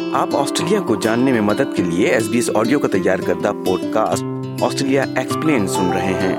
آپ آسٹریلیا کو جاننے میں مدد کے لیے SBS آڈیو کا تیار کردہ پوڈ کاسٹ آسٹریلیا ایکسپلین سن رہے ہیں۔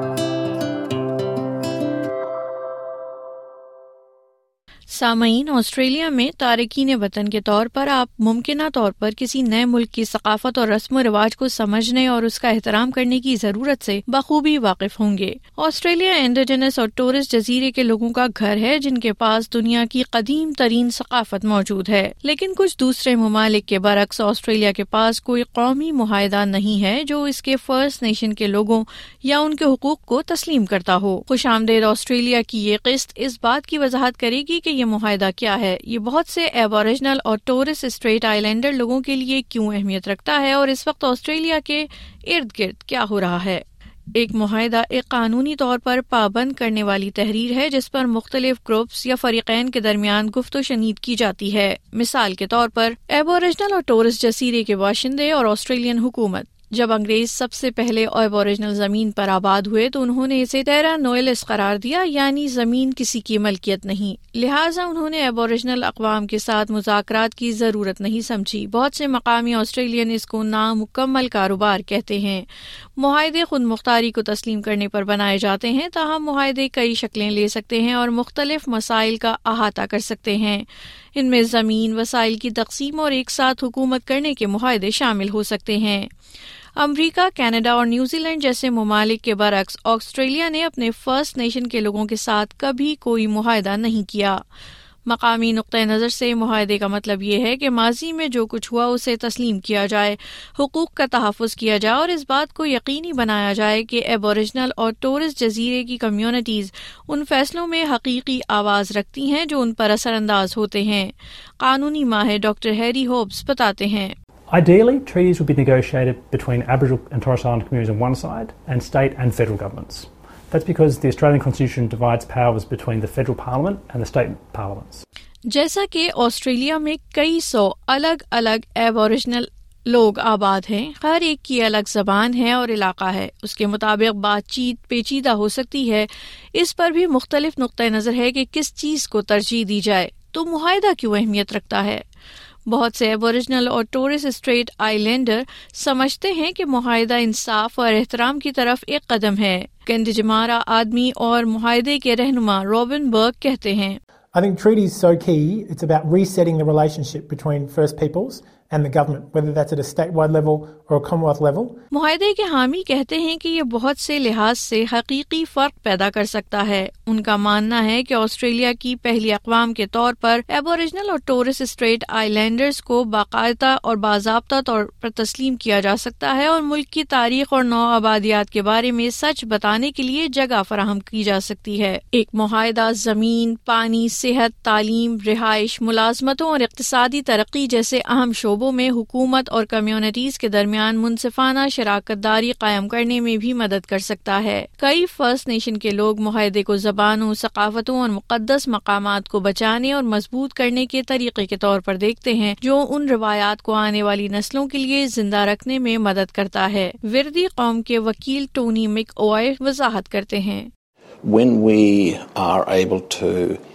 سامعین، آسٹریلیا میں تارکین وطن کے طور پر آپ ممکنہ طور پر کسی نئے ملک کی ثقافت اور رسم و رواج کو سمجھنے اور اس کا احترام کرنے کی ضرورت سے بخوبی واقف ہوں گے۔ آسٹریلیا انڈیجنس اور ٹورس جزیرے کے لوگوں کا گھر ہے جن کے پاس دنیا کی قدیم ترین ثقافت موجود ہے، لیکن کچھ دوسرے ممالک کے برعکس آسٹریلیا کے پاس کوئی قومی معاہدہ نہیں ہے جو اس کے فرسٹ نیشن کے لوگوں یا ان کے حقوق کو تسلیم کرتا ہو۔ خوش آمدید آسٹریلیا کی یہ قسط اس بات کی وضاحت کرے گی کہ یہ معاہدہ کیا ہے، یہ بہت سے ایبوریجنل اور ٹورس اسٹریٹ آئی لینڈر لوگوں کے لیے کیوں اہمیت رکھتا ہے، اور اس وقت آسٹریلیا کے ارد گرد کیا ہو رہا ہے۔ ایک معاہدہ ایک قانونی طور پر پابند کرنے والی تحریر ہے جس پر مختلف گروپس یا فریقین کے درمیان گفت و شنید کی جاتی ہے۔ مثال کے طور پر ایبوریجنل اور ٹورس جزیرے کے باشندے اور آسٹریلین حکومت۔ جب انگریز سب سے پہلے ایبوریجنل زمین پر آباد ہوئے تو انہوں نے اسے ٹیرا نویلس قرار دیا، یعنی زمین کسی کی ملکیت نہیں، لہٰذا انہوں نے ایبوریجنل اقوام کے ساتھ مذاکرات کی ضرورت نہیں سمجھی۔ بہت سے مقامی آسٹریلین اس کو نامکمل کاروبار کہتے ہیں۔ معاہدے خود مختاری کو تسلیم کرنے پر بنائے جاتے ہیں، تاہم معاہدے کئی شکلیں لے سکتے ہیں اور مختلف مسائل کا احاطہ کر سکتے ہیں۔ ان میں زمین، وسائل کی تقسیم اور ایک ساتھ حکومت کرنے کے معاہدے شامل ہو سکتے ہیں۔ امریکہ، کینیڈا اور نیوزی لینڈ جیسے ممالک کے برعکس آسٹریلیا نے اپنے فرسٹ نیشن کے لوگوں کے ساتھ کبھی کوئی معاہدہ نہیں کیا۔ مقامی نقطہ نظر سے معاہدے کا مطلب یہ ہے کہ ماضی میں جو کچھ ہوا اسے تسلیم کیا جائے، حقوق کا تحفظ کیا جائے اور اس بات کو یقینی بنایا جائے کہ ایبوریجنل اور ٹورس جزیرے کی کمیونٹیز ان فیصلوں میں حقیقی آواز رکھتی ہیں جو ان پر اثر انداز ہوتے ہیں۔ قانونی ماہر ڈاکٹر ہیری ہوبس بتاتے ہیں۔ Ideally, treaties would be negotiated between Aboriginal and Torres Strait Islander communities on one side and state and federal governments. That's because the Australian Constitution divides powers between the federal parliament and the state parliaments. جیسا کہ Australia میں کئی سو الگ الگ Aboriginal لوگ آباد ہیں، ہر ایک کی الگ زبان ہے اور علاقہ ہے، اس کے مطابق بات چیت پیچیدہ ہو سکتی ہے، اس پر بھی مختلف نقطہ نظر ہے کہ کس چیز کو ترجیح دی جائے، تو معاہدہ کیوں اہمیت رکھتا ہے؟ بہت سے ایبوریجنل اور ٹورس اسٹریٹ آئی لینڈر سمجھتے ہیں کہ معاہدہ انصاف اور احترام کی طرف ایک قدم ہے۔ کنڈجمارا آدمی اور معاہدے کے رہنما رابن برگ کہتے ہیں، I think treaty is so key. It's about resetting the relationship between First Peoples and the government, whether that's at a statewide level or a Commonwealth level. معاہدے کے حامی کہتے ہیں کہ یہ بہت سے لحاظ سے حقیقی فرق پیدا کر سکتا ہے۔ ان کا ماننا ہے کہ آسٹریلیا کی پہلی اقوام کے طور پر ایبوریجنل اور ٹورس اسٹریٹ آئی لینڈرز کو باقاعدہ اور باضابطہ طور پر تسلیم کیا جا سکتا ہے اور ملک کی تاریخ اور نو آبادیات کے بارے میں سچ بتانے کے لیے جگہ فراہم کی جا سکتی ہے۔ ایک معاہدہ زمین، پانی، صحت، تعلیم، رہائش، ملازمتوں اور اقتصادی ترقی جیسے اہم شعبوں میں حکومت اور کمیونٹیز کے درمیان منصفانہ شراکت داری قائم کرنے میں بھی مدد کر سکتا ہے۔ کئی فرسٹ نیشن کے لوگ معاہدے کو زبانوں، ثقافتوں اور مقدس مقامات کو بچانے اور مضبوط کرنے کے طریقے کے طور پر دیکھتے ہیں جو ان روایات کو آنے والی نسلوں کے لیے زندہ رکھنے میں مدد کرتا ہے۔ وردی قوم کے وکیل ٹونی مک اوائے وضاحت کرتے ہیں۔ When we are able to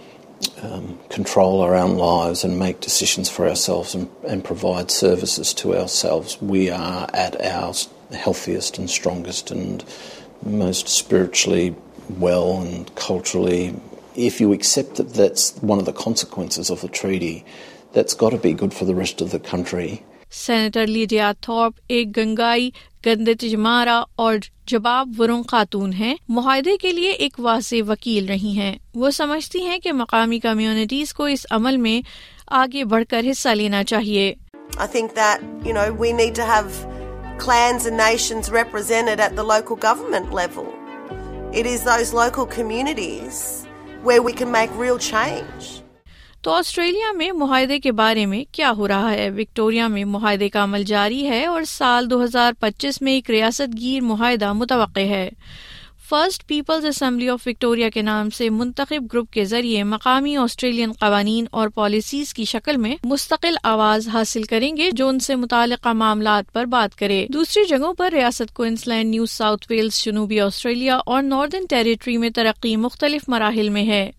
control our own lives and make decisions for ourselves and provide services to ourselves, we are at our healthiest and strongest and most spiritually well and culturally. If you accept that that's one of the consequences of the treaty, that's got to be good for the rest of the country. Senator Lydia Thorpe ایک گنگائی گندتجمارا اور جباب ورن خاتون ہیں، معاہدے کے لیے ایک واضح وکیل رہی ہیں۔ وہ سمجھتی ہیں کہ مقامی کمیونٹیز کو اس عمل میں آگے بڑھ کر حصہ لینا چاہیے۔ I think that, we need to have clans and nations represented at the local government level. It is those local communities where we can make real change. تو آسٹریلیا میں معاہدے کے بارے میں کیا ہو رہا ہے؟ وکٹوریا میں معاہدے کا عمل جاری ہے اور سال 2025 میں ایک ریاست گیر معاہدہ متوقع ہے۔ First Peoples Assembly of Victoria کے نام سے منتخب گروپ کے ذریعے مقامی آسٹریلین قوانین اور پالیسیز کی شکل میں مستقل آواز حاصل کریں گے جو ان سے متعلقہ معاملات پر بات کرے۔ دوسری جگہوں پر ریاست کوئنسلینڈ، نیو ساؤتھ ویلز، جنوبی آسٹریلیا اور ناردرن ٹیریٹری میں ترقی مختلف مراحل میں ہے۔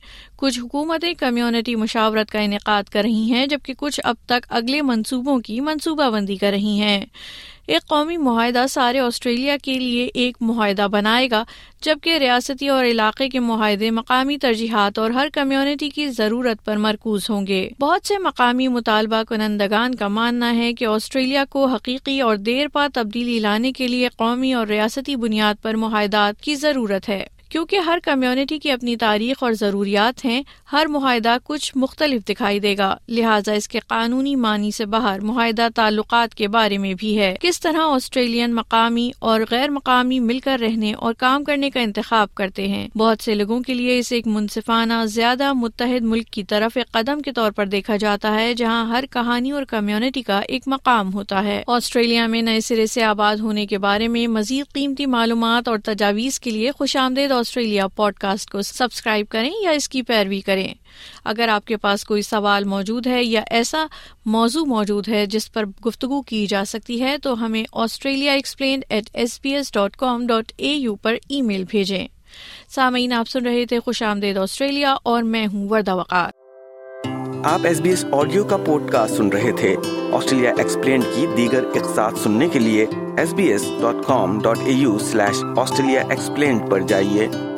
کچھ حکومتیں کمیونٹی مشاورت کا انعقاد کر رہی ہیں، جبکہ کچھ اب تک اگلے منصوبوں کی منصوبہ بندی کر رہی ہیں۔ ایک قومی معاہدہ سارے آسٹریلیا کے لیے ایک معاہدہ بنائے گا، جبکہ ریاستی اور علاقے کے معاہدے مقامی ترجیحات اور ہر کمیونٹی کی ضرورت پر مرکوز ہوں گے۔ بہت سے مقامی مطالبہ کنندگان کا ماننا ہے کہ آسٹریلیا کو حقیقی اور دیر پا تبدیلی لانے کے لیے قومی اور ریاستی بنیاد پر معاہدات کی ضرورت ہے۔ کیونکہ ہر کمیونٹی کی اپنی تاریخ اور ضروریات ہیں، ہر معاہدہ کچھ مختلف دکھائی دے گا، لہٰذا اس کے قانونی معنی سے باہر معاہدہ تعلقات کے بارے میں بھی ہے۔ کس طرح آسٹریلین مقامی اور غیر مقامی مل کر رہنے اور کام کرنے کا انتخاب کرتے ہیں۔ بہت سے لوگوں کے لیے اسے ایک منصفانہ، زیادہ متحد ملک کی طرف ایک قدم کے طور پر دیکھا جاتا ہے، جہاں ہر کہانی اور کمیونٹی کا ایک مقام ہوتا ہے۔ آسٹریلیا میں نئے سرے سے آباد ہونے کے بارے میں مزید قیمتی معلومات اور تجاویز کے لیے خوش آمدید آسٹریلیا پوڈ کاسٹ کو سبسکرائب کریں یا اس کی پیروی کریں۔ اگر آپ کے پاس کوئی سوال موجود ہے یا ایسا موضوع موجود ہے جس پر گفتگو کی جا سکتی ہے تو ہمیں australiaexplained@sbs.com.au پر ای میل بھیجیں۔ سامعین، آپ سن رہے تھے خوش آمدید آسٹریلیا اور میں ہوں وردہ وقار۔ آپ SBS آڈیو کا پوڈ کاسٹ سن رہے تھے۔ آسٹریلیا ایکسپلینڈ کی دیگر اقساط سننے کے لیے sbs.com.au/australiaexplained پر جائیے